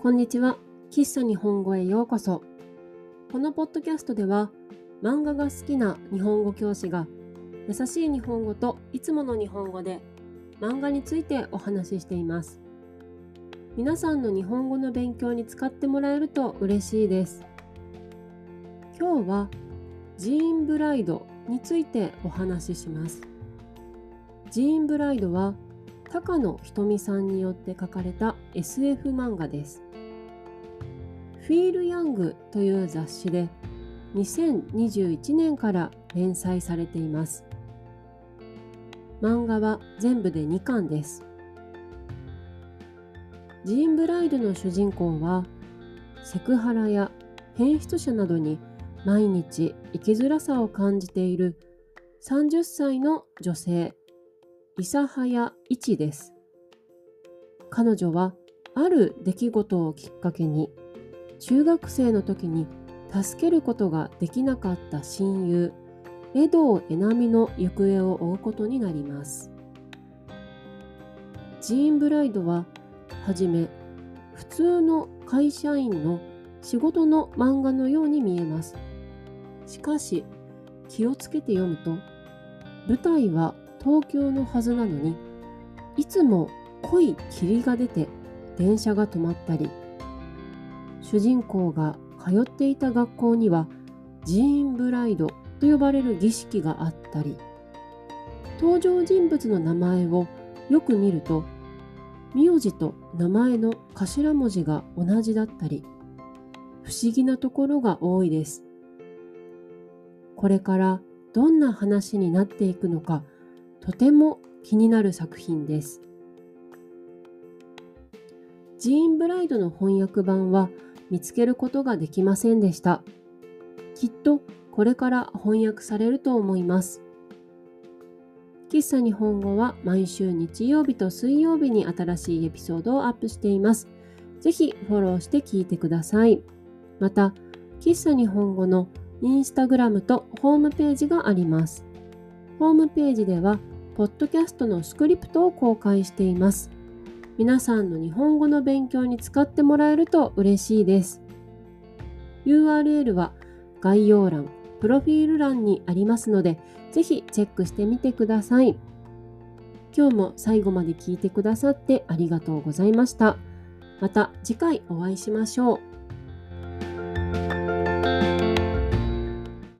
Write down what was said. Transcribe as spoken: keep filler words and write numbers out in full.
こんにちは。喫茶日本語へようこそ。このポッドキャストでは、漫画が好きな日本語教師が優しい日本語といつもの日本語で漫画についてお話ししています。皆さんの日本語の勉強に使ってもらえると嬉しいです。今日はジーンブライドについてお話しします。ジーンブライドは高野ひとみさんによって書かれた エスエフ 漫画です。フィール・ヤングという雑誌でにせんにじゅういちねんから連載されています。漫画は全部でにかんです。ジーンブライドの主人公はセクハラや変質者などに毎日生きづらさを感じているさんじゅっさいの女性諫早一です。彼女はある出来事をきっかけに中学生の時に助けることができなかった親友江藤江波の行方を追うことになります。ジーンブライドははじめ普通の会社員の仕事の漫画のように見えます。しかし気をつけて読むと、舞台は東京のはずなのにいつも濃い霧が出て電車が止まったり、主人公が通っていた学校にはジーンブライドと呼ばれる儀式があったり、登場人物の名前をよく見ると名字と名前の頭文字が同じだったり、不思議なところが多いです。これからどんな話になっていくのか、とても気になる作品です。ジーンブライドの翻訳版は見つけることができませんでした。きっとこれから翻訳されると思います。喫茶日本語は毎週日曜日と水曜日に新しいエピソードをアップしています。ぜひフォローして聞いてください。また、喫茶日本語のインスタグラムとホームページがあります。ホームページでは、ポッドキャストのスクリプトを公開しています。皆さんの日本語の勉強に使ってもらえると嬉しいです。ユーアールエル は概要欄、プロフィール欄にありますので、ぜひチェックしてみてください。今日も最後まで聞いてくださってありがとうございました。また次回お会いしましょう。